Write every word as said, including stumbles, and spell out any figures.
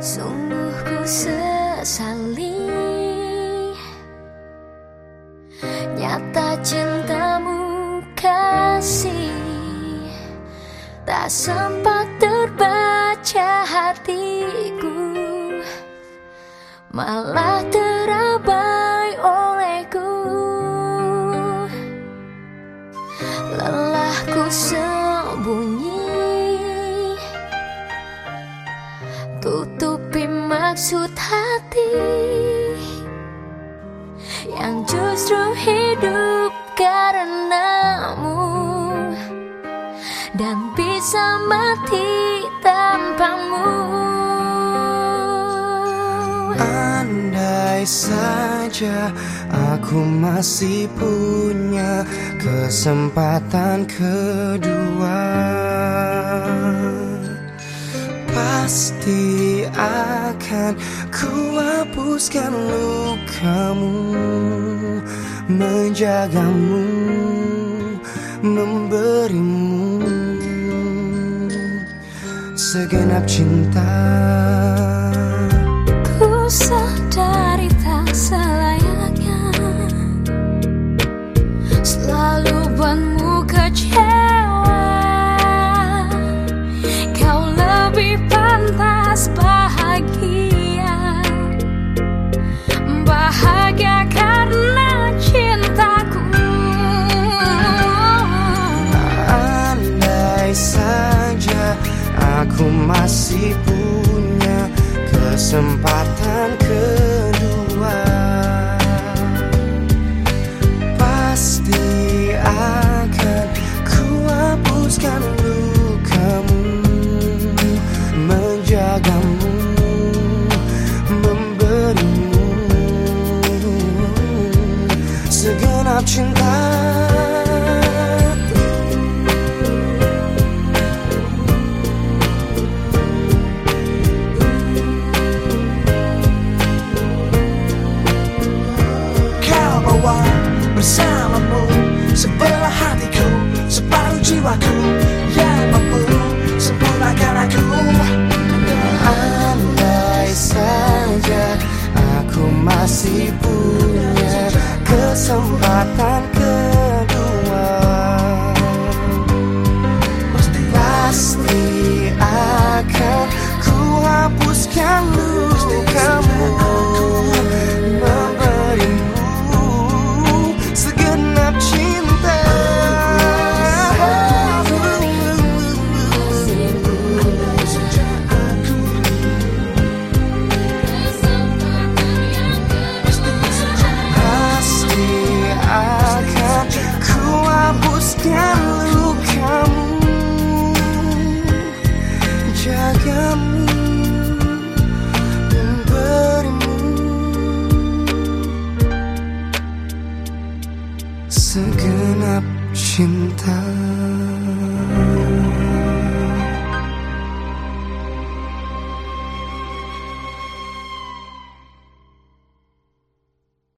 Sungguh ku sesali, nyata cintamu kasih, tak sempat terbaca hatiku, malah terabai olehku. Lelahku sembunyi, tutupi maksud hati yang justru hidup karenamu dan bisa mati tanpamu. Andai saja aku masih punya kesempatan kedua, pasti akan ku hapuskan lukamu, menjagamu, memberimu segenap cinta. Ku sadari tak selayaknya selalu buatmu kecewa. Kau lebih pantas bahagia, bahagia karena cintaku. Andai saja aku masih punya kesempatan kedua, pasti akan ku hapuskan lukamu, menjagamu, memberimu segenap cinta. Bersamamu sebelah hatiku, separuh jiwaku yang mampu sempurnakan aku. Andai saja aku masih punya kesempatan kedua, pasti akan ku hapuskan lukamu, hapuskan lukamu, jagamu, memberimu segenap cinta.